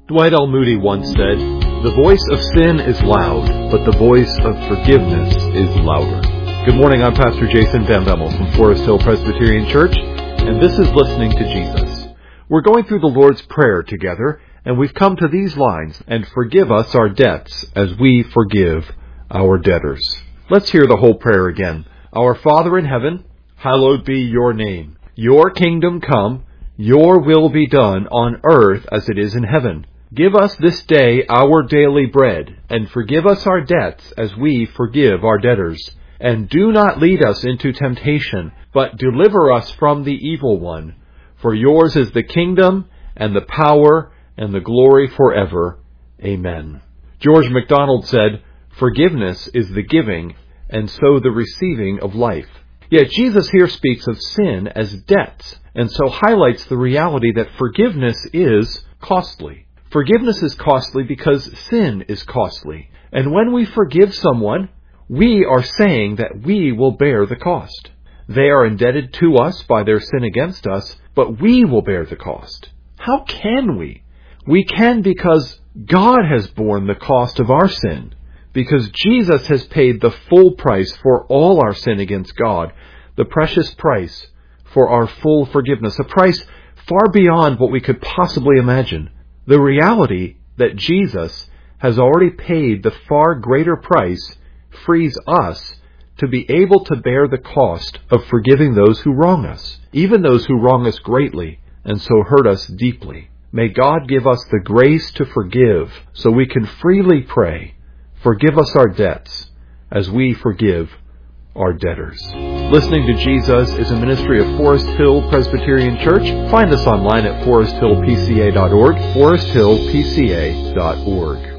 Dwight L. Moody once said, "The voice of sin is loud, but the voice of forgiveness is louder." Good morning, I'm Pastor Jason Van Bemmel from Forest Hill Presbyterian Church, and this is Listening to Jesus. We're going through the Lord's Prayer together, and we've come to these lines, "And forgive us our debts as we forgive our debtors." Let's hear the whole prayer again. Our Father in heaven, hallowed be your name. Your kingdom come, your will be done on earth as it is in heaven. Give us this day our daily bread, and forgive us our debts as we forgive our debtors. And do not lead us into temptation, but deliver us from the evil one. For yours is the kingdom, and the power, and the glory forever. Amen. George MacDonald said, "Forgiveness is the giving, and so the receiving of life." Yet Jesus here speaks of sin as debts, and so highlights the reality that forgiveness is costly. Forgiveness is costly because sin is costly. And when we forgive someone, we are saying that we will bear the cost. They are indebted to us by their sin against us, but we will bear the cost. How can we? We can because God has borne the cost of our sin. Because Jesus has paid the full price for all our sin against God, the precious price for our full forgiveness, a price far beyond what we could possibly imagine. The reality that Jesus has already paid the far greater price frees us to be able to bear the cost of forgiving those who wrong us, even those who wrong us greatly and so hurt us deeply. May God give us the grace to forgive so we can freely pray, "Forgive us our debts as we forgive our debtors." Listening to Jesus is a ministry of Forest Hill Presbyterian Church. Find us online at foresthillpca.org, foresthillpca.org.